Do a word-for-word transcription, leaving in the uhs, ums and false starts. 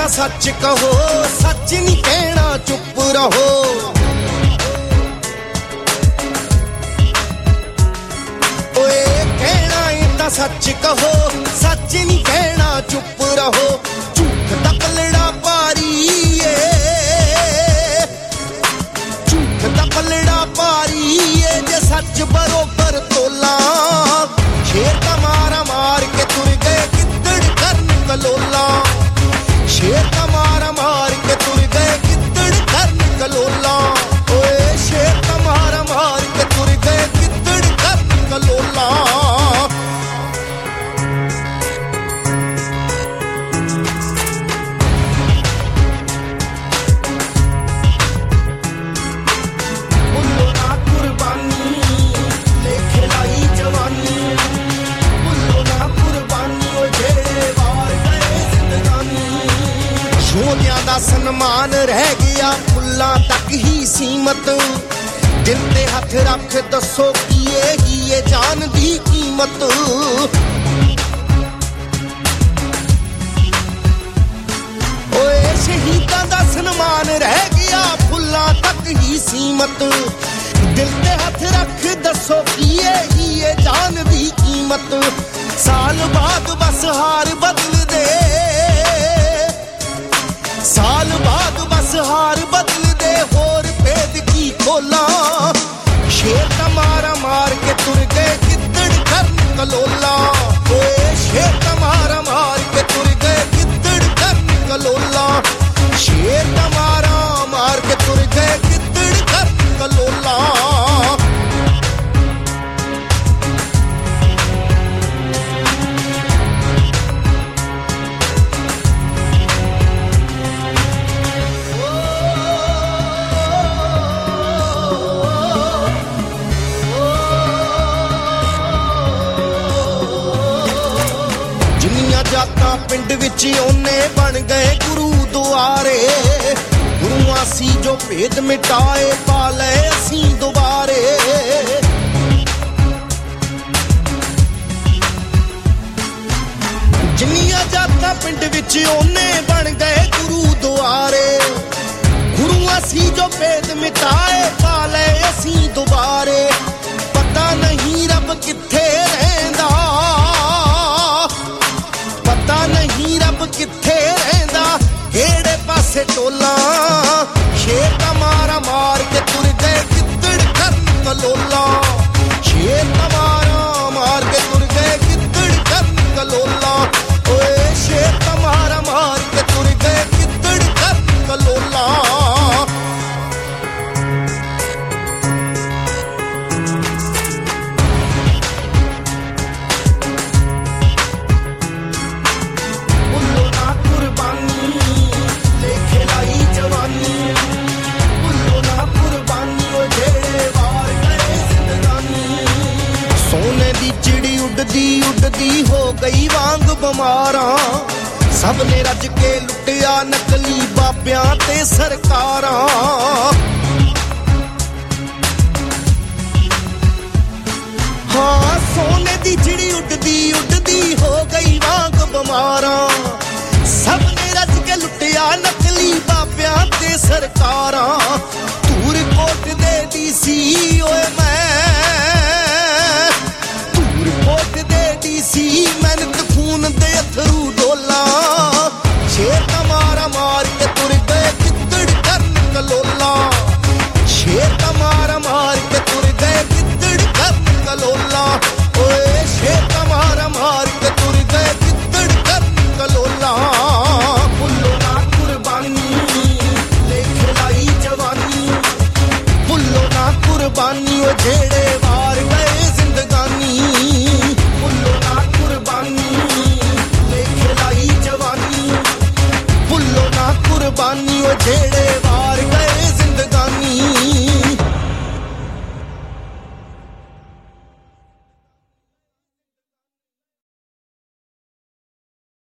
तां सच कहो, सच नहीं कहना चुप रहो। ओए कहना है तां सच कहो, सच नहीं कहना चुप रहो। झूठ दा पलड़ा पारी है, झूठ दा पलड़ा पारी है, जे सच बरोबर तोला। शेर दा मारा मार के तुर गए गिद्दड़ करन कलोला। शेर दा मारा मार के तुर गए गिद्दड़ करन कलोला। ओए शेर दा मारा मार के तुर गए गिद्दड़ करन कलोला। सन्मान रह गया फुल्लां तक ही सीमत। दिल ते हथ रख दसो की ही ये जान दी कीमत। ओए शहीदां दा सन्मान रह गया फुल्लां तक ही सीमत। दिल ते हथ रख दसो की ही ये जान दी कीमत। साल बाद बस हार बदल दे, साल बाद बस हार बदल दे, होर भेद की खोला। शेर का मारा मार के तुर गए गिद्दड़ करन कलोला। ओए शेर का मारा मार के तुर गए गिद्दड़ करन कलोला। शेर का मारा मार के तुर गए गिद्दड़ करन कलोला। जाता पिंड विच ओने बन गए गुरु दुआरे। गुरुआं सी जो भेद मिटाए पाले असी दुबारे। जिन्नियां जाता पिंड विच ओने बन गए गुरु दुआरे। गुरुआं सी जो भेद मिटाए पाले असी दुबारे। पता नहीं रब किथे रहिंदा, पता नहीं रब किथे रहिंदा, केड़े पासे टोला। शेर दा मारा मार के तुर गए गिद्दड़ करन कलोला। शेर दा मारा मार के तुर गए गिद्दड़ करन कलोला। ओए शेर दा मारा मार के तुर गए गिद्दड़ करन कलोला। उड़दी उड़दी हो गई वांग बमारा। सब ने रज के लुटिया नकली बाबियां ते सरकारां। हाँ सोने दी चिड़ी उड़दी उड़दी हो गई वांग बमारा। सब ने रज के लुटिया नकली बाबियां ते सरकारां। धूर कोट दे दी सी ओए मैं, कोट दे दी सी मेहनत खून दे अथरू डोला। शेर का मारा मार के तुर गए गिद्दड़ करन कलोला। शेर का मारा मार के तुर गए गिद्दड़ करन कलोला। ओए शेर का मारा मार के तुर गए गिद्दड़ करन कलोला। भुल्लो ना कुर्बानी ले खिलाई जवानी। भुल्लो ना कुर्बानी ओ जेड़े वार गए जिंदगानी। कुर्बानी ओ जेड़े